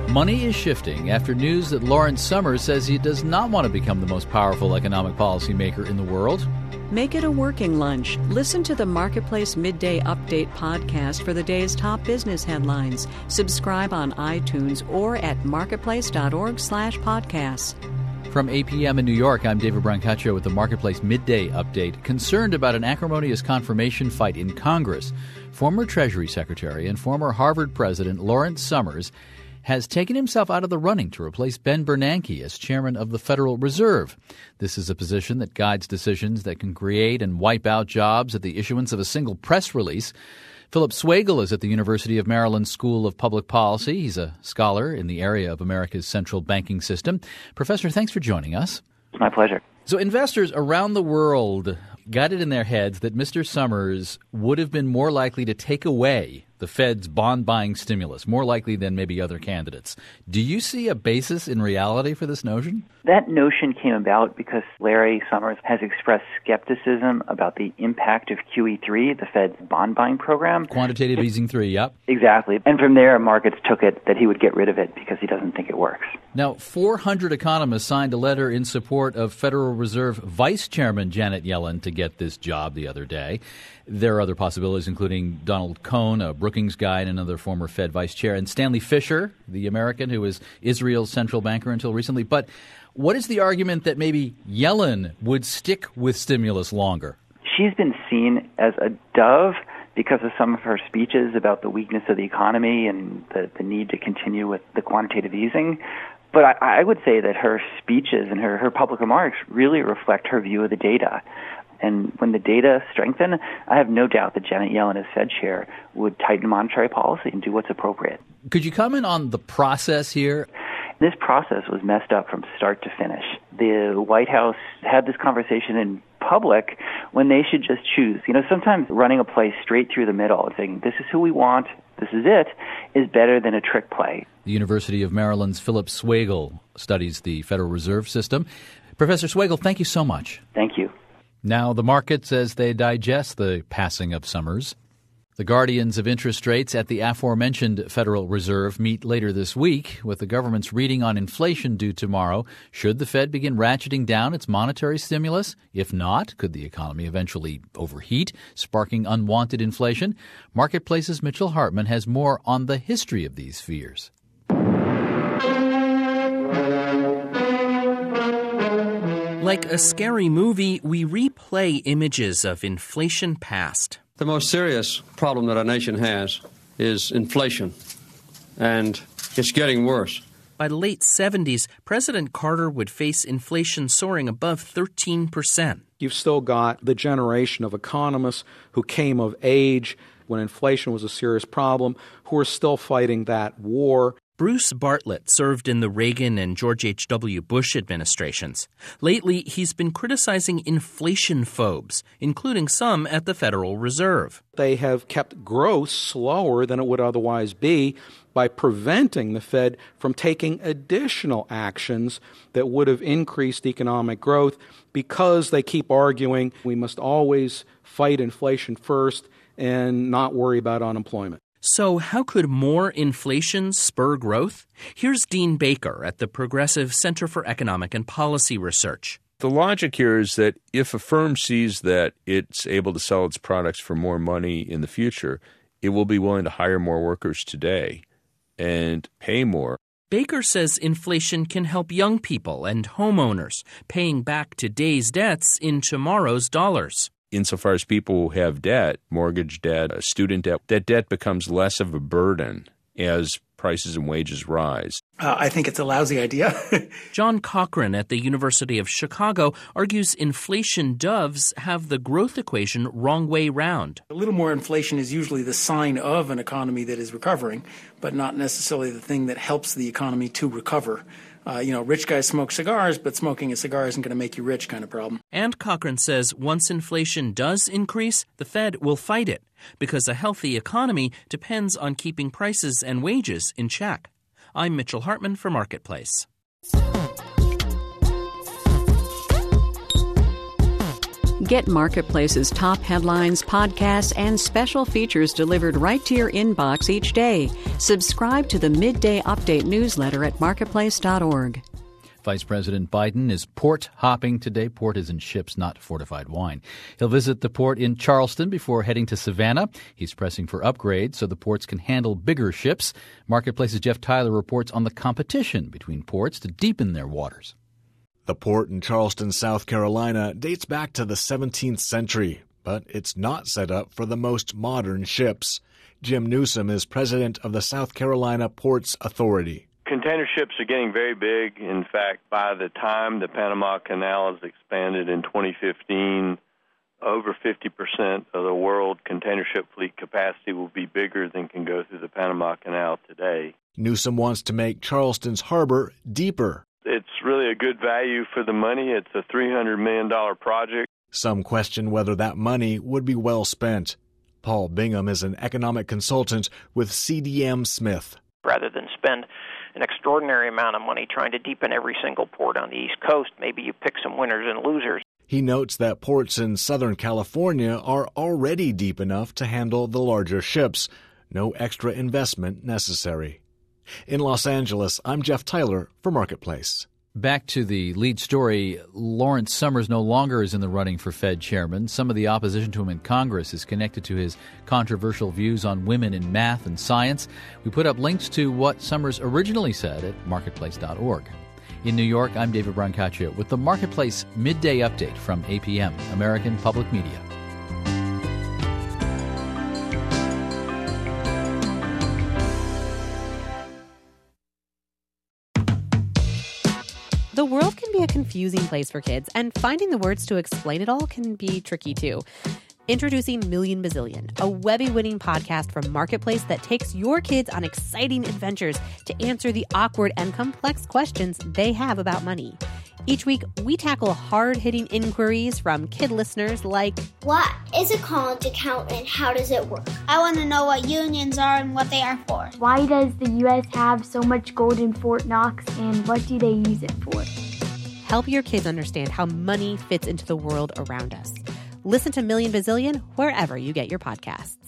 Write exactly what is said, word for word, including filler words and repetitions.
Money is shifting after news that Lawrence Summers says he does not want to become the most powerful economic policymaker in the world. Make it a working lunch. Listen to the Marketplace Midday Update podcast for the day's top business headlines. Subscribe on iTunes or at marketplace.org slash podcasts. From eight p.m. in New York, I'm David Brancaccio with the Marketplace Midday Update. Concerned about an acrimonious confirmation fight in Congress, former Treasury Secretary and former Harvard President Lawrence Summers has taken himself out of the running to replace Ben Bernanke as chairman of the Federal Reserve. This is a position that guides decisions that can create and wipe out jobs at the issuance of a single press release. Philip Swagel is at the University of Maryland School of Public Policy. He's a scholar in the area of America's central banking system. Professor, thanks for joining us. It's my pleasure. So investors around the world got it in their heads that Mister Summers would have been more likely to take away the Fed's bond-buying stimulus, more likely than maybe other candidates. Do you see a basis in reality for this notion? That notion came about because Larry Summers has expressed skepticism about the impact of Q E three, the Fed's bond-buying program. Quantitative easing three, yep. Exactly. And from there, markets took it that he would get rid of it because he doesn't think it works. Now, four hundred economists signed a letter in support of Federal Reserve Vice Chairman Janet Yellen to get this job the other day. There are other possibilities, including Donald Cohn, a Brookings guy and another former Fed vice chair, and Stanley Fischer, the American who was Israel's central banker until recently. But what is the argument that maybe Yellen would stick with stimulus longer? She's been seen as a dove because of some of her speeches about the weakness of the economy and the, the need to continue with the quantitative easing. But I, I would say that her speeches and her, her public remarks really reflect her view of the data. And when the data strengthen, I have no doubt that Janet Yellen, as Fed chair, would tighten monetary policy and do what's appropriate. Could you comment on the process here? This process was messed up from start to finish. The White House had this conversation in public when they should just choose. You know, sometimes running a play straight through the middle and saying, this is who we want, this is it, is better than a trick play. The University of Maryland's Philip Swagel studies the Federal Reserve System. Professor Swagel, thank you so much. Thank you. Now the markets as they digest the passing of Summers. The guardians of interest rates at the aforementioned Federal Reserve meet later this week with the government's reading on inflation due tomorrow. Should the Fed begin ratcheting down its monetary stimulus? If not, could the economy eventually overheat, sparking unwanted inflation? Marketplace's Mitchell Hartman has more on the history of these fears. Like a scary movie, we replay images of inflation past. The most serious problem that our nation has is inflation, and it's getting worse. By the late seventies, President Carter would face inflation soaring above thirteen percent. You've still got the generation of economists who came of age when inflation was a serious problem, who are still fighting that war. Bruce Bartlett served in the Reagan and George H W. Bush administrations. Lately, he's been criticizing inflation phobes, including some at the Federal Reserve. They have kept growth slower than it would otherwise be by preventing the Fed from taking additional actions that would have increased economic growth because they keep arguing we must always fight inflation first and not worry about unemployment. So how could more inflation spur growth? Here's Dean Baker at the Progressive Center for Economic and Policy Research. The logic here is that if a firm sees that it's able to sell its products for more money in the future, it will be willing to hire more workers today and pay more. Baker says inflation can help young people and homeowners, paying back today's debts in tomorrow's dollars. Insofar as people who have debt, mortgage debt, student debt, that debt becomes less of a burden as prices and wages rise. Uh, I think it's a lousy idea. John Cochran at the University of Chicago argues inflation doves have the growth equation wrong way round. A little more inflation is usually the sign of an economy that is recovering, but not necessarily the thing that helps the economy to recover. Uh, you know, rich guys smoke cigars, but smoking a cigar isn't going to make you rich kind of problem. And Cochran says once inflation does increase, the Fed will fight it because a healthy economy depends on keeping prices and wages in check. I'm Mitchell Hartman for Marketplace. Get Marketplace's top headlines, podcasts, and special features delivered right to your inbox each day. Subscribe to the Midday Update newsletter at marketplace dot org. Vice President Biden is port hopping today. Port is in ships, not fortified wine. He'll visit the port in Charleston before heading to Savannah. He's pressing for upgrades so the ports can handle bigger ships. Marketplace's Jeff Tyler reports on the competition between ports to deepen their waters. The port in Charleston, South Carolina, dates back to the seventeenth century, but it's not set up for the most modern ships. Jim Newsom is president of the South Carolina Ports Authority. Container ships are getting very big. In fact, by the time the Panama Canal is expanded in twenty fifteen, over fifty percent of the world container ship fleet capacity will be bigger than can go through the Panama Canal today. Newsom wants to make Charleston's harbor deeper. It's really a good value for the money. It's a three hundred million dollars project. Some question whether that money would be well spent. Paul Bingham is an economic consultant with C D M Smith. Rather than spend an extraordinary amount of money trying to deepen every single port on the East Coast, maybe you pick some winners and losers. He notes that ports in Southern California are already deep enough to handle the larger ships. No extra investment necessary. In Los Angeles, I'm Jeff Tyler for Marketplace. Back to the lead story, Lawrence Summers no longer is in the running for Fed chairman. Some of the opposition to him in Congress is connected to his controversial views on women in math and science. We put up links to what Summers originally said at marketplace dot org. In New York, I'm David Brancaccio with the Marketplace Midday Update from A P M, American Public Media. The world can be a confusing place for kids, and finding the words to explain it all can be tricky too. Introducing Million Bazillion, a Webby-winning podcast from Marketplace that takes your kids on exciting adventures to answer the awkward and complex questions they have about money. Each week, we tackle hard-hitting inquiries from kid listeners like, what is a college account and how does it work? I want to know what unions are and what they are for. Why does the U S have so much gold in Fort Knox and what do they use it for? Help your kids understand how money fits into the world around us. Listen to Million Bazillion wherever you get your podcasts.